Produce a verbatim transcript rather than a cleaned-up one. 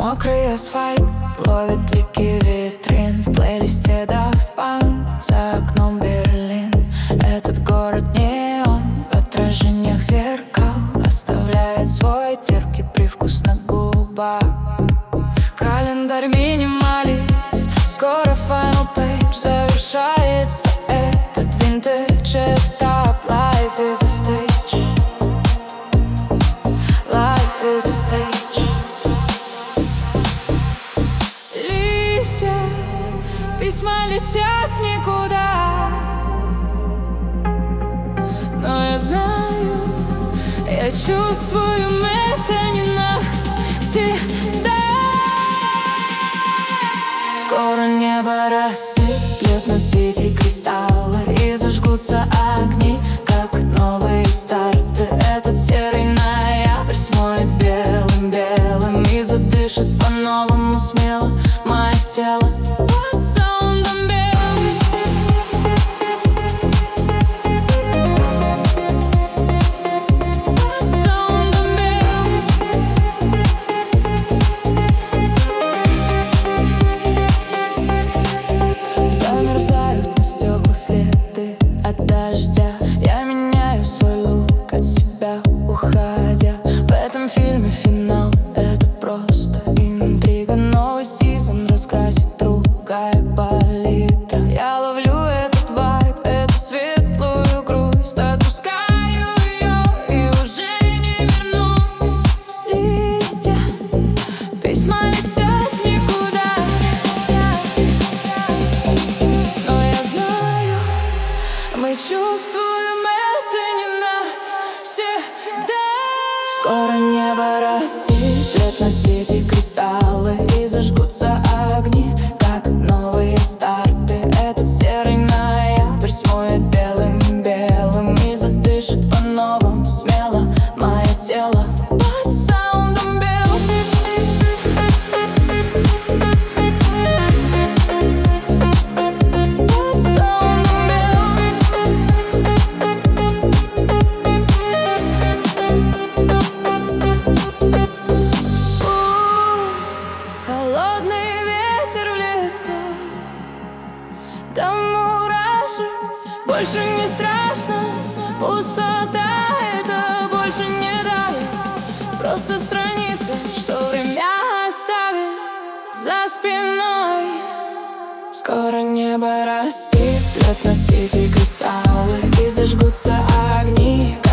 Мокрый асфальт ловит блики витрин. В плейлисте Daft Punk, за окном Берлин. Этот город неон в отражениях зеркал оставляет свой терпкий привкус на губах. Календарь минималист, скоро final page. Завершается этот винтаж этап. Life is a stage. Life is a stage. Листья, письма летят в никуда. Но я знаю, я чувствую, это не навсегда. Скоро небо рассыплет на свете кристаллы и зажгутся огни, как новые старты. Этот серый ноябрь смоет белым-белым и задышит по-новому смело мое тело. Под саундом белым. Под саундом белым. Замерзают на стеклах следы от дождя. Я меняю свой лук от себя, уходя. В этом фильме финал — это просто интрига. Новый сезон раскрасит другая палитра. Я ловлю этот вайб, эту светлую грусть. Отпускаю ее и уже не вернусь. Листья, письма летят в никуда. Но я знаю, мы чувствуем, это не навсегда. Скоро небо рассыплет на свете кристаллы и зажгутся огни, как новые старты. Этот серый ноябрь смоет белым-белым и задышит по-новому смело мое тело. Под саундом белым. Под саундом белым. Пусть холодный ветер в лицо, да мурашек больше не страшно. Пустота — это больше не давит. Просто страницы, что время оставит за спиной. Скоро небо рассыплет на свете кристаллы и зажгутся огни,